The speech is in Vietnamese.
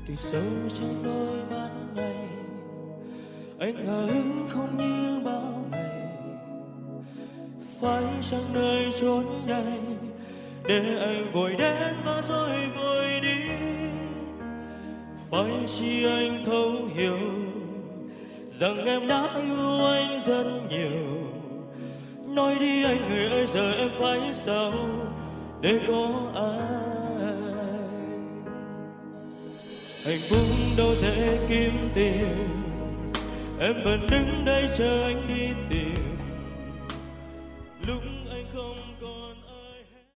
từ sâu trong đôi mắt này anh hờ hững không như bao ngày. Phải chăng nơi chốn này để anh vội đến và rồi vội đi? Phải chi anh thấu hiểu rằng em đã yêu anh rất nhiều. Nói đi anh người ơi, giờ em phải sao để có ai? Hạnh phúc đâu dễ kiếm tìm, em vẫn đứng đây chờ anh đi tìm. Lúc